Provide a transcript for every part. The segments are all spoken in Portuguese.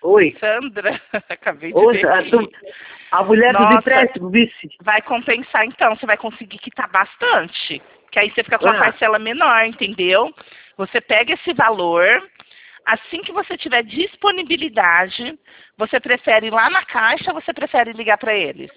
Oi. Sandra, acabei de Oi, ver aqui. a mulher dos Nossa, empréstimos, vice. vai compensar então, você vai conseguir quitar bastante. Que aí você fica com uma Ah, parcela menor, entendeu? Você pega esse valor, assim que você tiver disponibilidade, você prefere ir lá na caixa ou você prefere ligar para eles?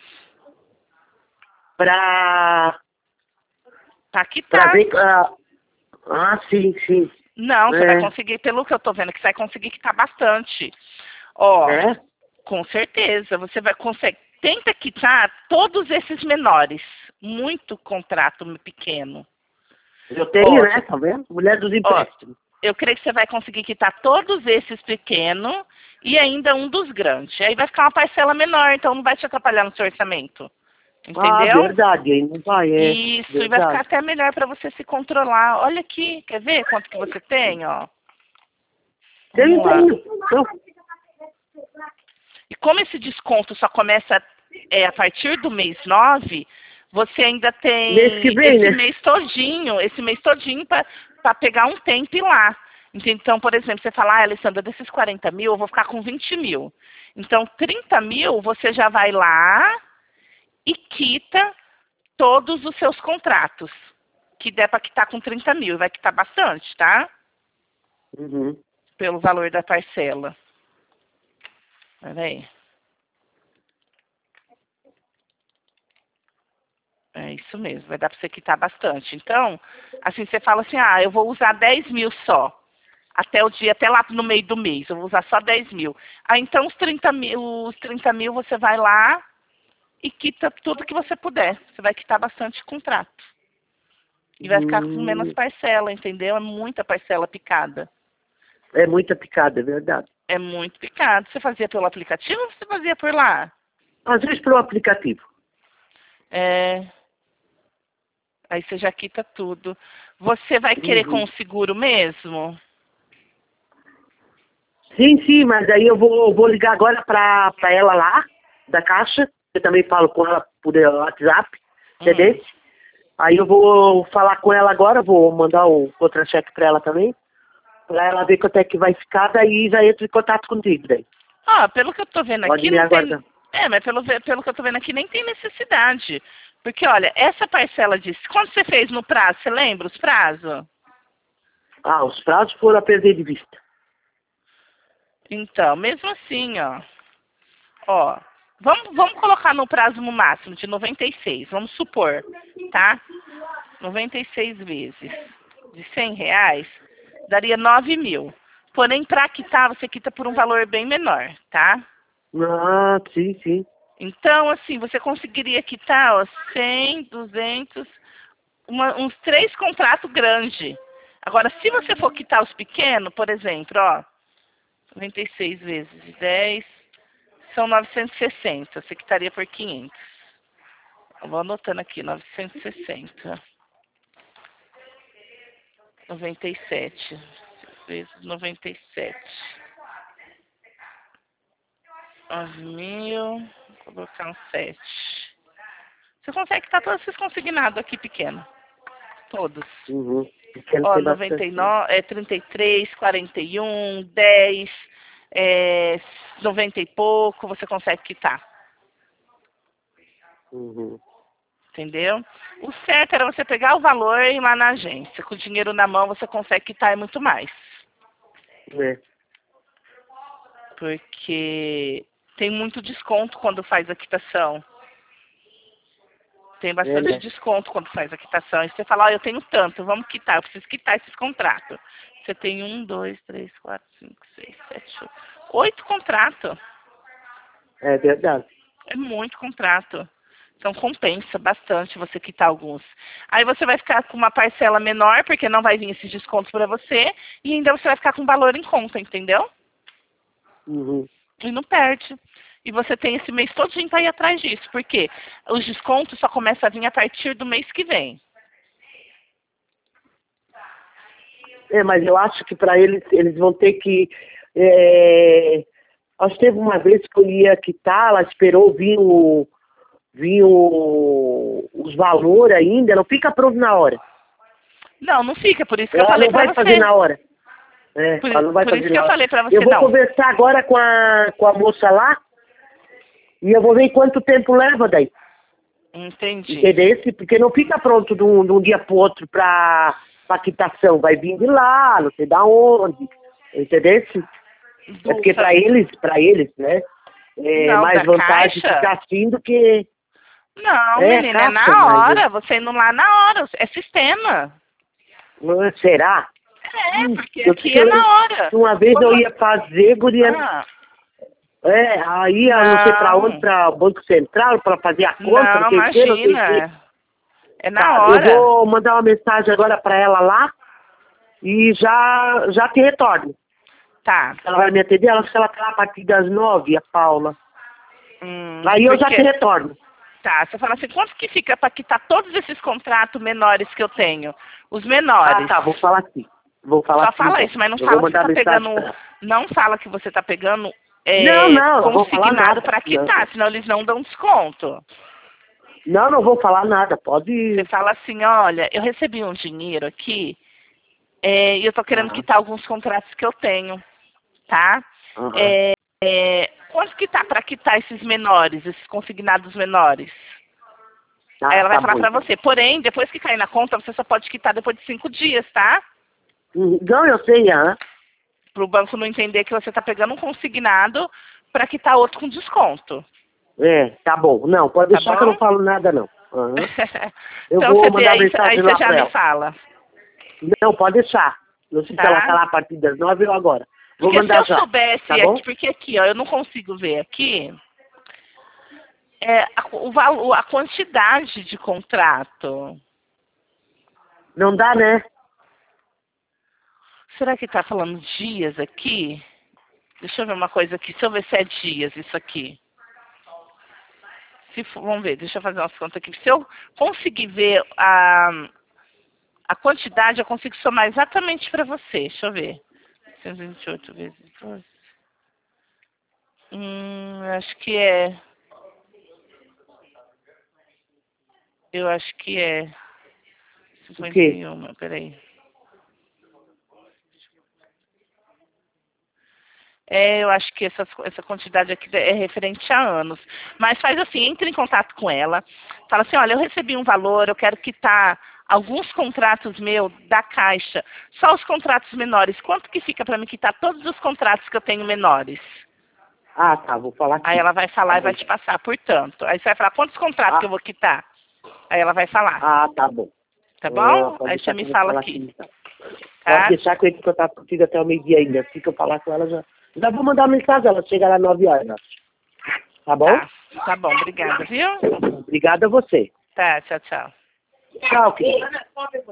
pra Quitar. ver... sim, sim. Não, você vai É. conseguir, pelo que eu tô vendo, que você vai conseguir quitar bastante. Ó, É? com certeza, você vai conseguir. Tenta quitar todos esses menores. Muito contrato pequeno. Eu tenho, Ó, né? Tá vendo? Mulher dos ó, empréstimos. eu creio que você vai conseguir quitar todos esses pequenos e ainda um dos grandes. Aí vai ficar uma parcela menor, então não vai te atrapalhar no seu orçamento. Ah, Entendeu? verdade. Aí não vai, é. Isso, e vai ficar Verdade. até melhor para você se controlar. Olha aqui, quer ver quanto que você tem, ó? Vamos lá. Tenho. Então, E como esse desconto só começa a partir do mês 9, você ainda mês que tem vem, né? esse mês todinho para pegar um tempo e ir lá. Então, por exemplo, você fala, Alessandra, desses 40 mil, eu vou ficar com 20 mil. Então, 30 mil, você já vai lá e quita todos os seus contratos. Que der para quitar com 30 mil. Vai quitar bastante, tá? Uhum. Pelo valor da parcela. Peraí. É isso mesmo, vai dar para você quitar bastante. Então, assim, você fala assim, eu vou usar 10 mil só. Até lá no meio do mês, eu vou usar só 10 mil. Aí então os 30 mil você vai lá e quita tudo que você puder. Você vai quitar bastante contrato. E vai ficar com menos Hum, parcela, entendeu? É muita parcela picada. é muita picada, é verdade. É muito picado. Você fazia pelo aplicativo ou você fazia por lá? Às vezes pelo aplicativo. É. Aí você já quita tudo. Você vai querer com Uhum. o seguro mesmo? Sim, sim, mas aí eu vou ligar agora pra ela lá, da caixa. Eu também falo com ela por WhatsApp, entendeu? Aí eu vou falar com ela agora, vou mandar o contra-cheque pra ela também, pra ela ver quanto é que vai ficar, daí já entro em contato contigo, daí. Pelo que eu tô vendo Pode aqui, me não tem. aguardar. Mas pelo que eu tô vendo aqui, nem tem necessidade. Porque, olha, essa parcela de. Quando você fez no prazo, você lembra os prazos? Ah, os prazos foram a perder de vista. Então, mesmo assim, ó. Vamos colocar no prazo no máximo de 96, vamos supor, tá? 96 vezes de R$ 100 daria 9 mil. Porém, para quitar, você quita por um valor bem menor, tá? Ah, sim, sim. Então, assim, você conseguiria quitar, 100, 200, uns 3 contratos grandes. Agora, se você for quitar os pequenos, por exemplo, 96 vezes 10 são 960. Você quitaria por 500. Eu vou anotando aqui, 960. 97 vezes 97. 9.000, vou colocar um 7. Você consegue quitar todos esses consignados aqui pequeno. Todos. Uhum. Pequeno tem bastante, né? 99, 33, 41, 10, 90 e pouco, você consegue quitar. Uhum. Entendeu? O certo era você pegar o valor e ir lá na agência. Com o dinheiro na mão você consegue quitar e muito mais. É. Porque tem muito desconto quando faz a quitação. Tem É, bastante né? desconto quando faz a quitação. E você fala, eu tenho tanto, vamos quitar, eu preciso quitar esses contratos. Você tem 1, 2, 3, 4, 5, 6, 7, 8 contratos. É verdade. É muito contrato. Então compensa bastante você quitar alguns. Aí você vai ficar com uma parcela menor, porque não vai vir esses descontos para você, e ainda você vai ficar com valor em conta, entendeu? Uhum. E não perde. E você tem esse mês todinho para ir atrás disso, porque os descontos só começam a vir a partir do mês que vem. É, mas eu acho que para eles vão ter que... Acho que teve uma vez que eu ia quitar, ela esperou vir os valores ainda, não fica pronto na hora. Não, não fica, por isso que eu Ela falei não para vai fazer você. na hora. É, Por, ela não vai por fazer isso que eu nada. falei pra você Eu vou não. conversar agora com a moça lá e eu vou ver quanto tempo leva daí. Entendi. Entendeu? Porque não fica pronto de um dia pro outro pra quitação. Vai vir de lá, não sei da onde. Entendeu? É porque pra eles, né? É Não, mais da vantagem Caixa? ficar assim do que... Não, É, menina, é Caixa, na mas... hora. Você indo lá na hora. É sistema. Será? Porque Eu aqui é na hora. uma vez eu Como- ia fazer, guria... Ah, Aí eu não sei pra onde, não, pra Banco Central, pra fazer a conta, não não, sei o que, não sei o que. imagina. É na Tá, eu hora. vou mandar uma mensagem agora pra ela lá e já te retorno. Tá. Ela vai me atender, ela acho que ela tá lá a partir das 9, a Paula. Aí eu já te Porque, retorno. tá, você fala assim, quanto que fica para quitar todos esses contratos menores que eu tenho? Os menores. Ah, tá, vou falar aqui. Vou falar Só aqui, fala então. isso, mas não Eu vou fala que você mandar tá mensagem pegando. pra ela. Não fala que você tá pegando Não, não vou falar consignado nada. para quitar, senão eles não dão desconto. Não vou falar nada, pode... Você fala assim, olha, eu recebi um dinheiro aqui e eu tô querendo Aham, quitar alguns contratos que eu tenho, tá? aham. Quanto que tá para quitar esses menores, esses consignados menores? Aí Ah, ela vai tá falar bom, pra então. você, porém, depois que cair na conta, você só pode quitar depois de 5 dias, tá? Não, eu sei, aham. Pro banco não entender que você tá pegando um consignado para quitar outro com desconto. Tá bom. Não, pode Tá deixar que eu não bom? falo nada, não. Aham. Eu Então vou você vê mandar aí, mensagem aí você lá já pra me ela. fala, Não, pode deixar. Não sei se ela tá tá? lá a partir das 9 ou agora. Vou Porque se mandar eu já, soubesse tá bom? aqui, porque aqui, ó, eu não consigo ver aqui, o valor, a quantidade de contrato. Não dá, né? Será que tá falando dias aqui? Deixa eu ver uma coisa aqui, se eu ver se é dias isso aqui. Vamos ver, deixa eu fazer umas contas aqui. Se eu conseguir ver a quantidade, eu consigo somar exatamente para você. Deixa eu ver. 128 vezes 12. Acho que é. Eu acho que é. O quê? 51, peraí. Eu acho que essa quantidade aqui é referente a anos. Mas faz assim, entre em contato com ela. Fala assim, olha, eu recebi um valor, eu quero quitar alguns contratos meus da Caixa. Só os contratos menores. Quanto que fica para me quitar todos os contratos que eu tenho menores? Ah, tá, vou falar Aí aqui. ela vai falar Tá e vai bom. te passar, portanto. Aí você vai falar, quantos contratos que eu vou quitar? Aí ela vai falar, Tá bom. tá bom? Pode Aí você deixar que me eu vou fala falar aqui, aqui, então. Pode tá? deixar que eu entro em contato contigo até o meio-dia ainda. Assim que eu falar com ela, já vou mandar uma mensagem, ela chega lá 9 horas. Né? Tá bom? Tá bom, obrigada, viu? Obrigado a você. Tá, tchau, tchau. Tchau, querida.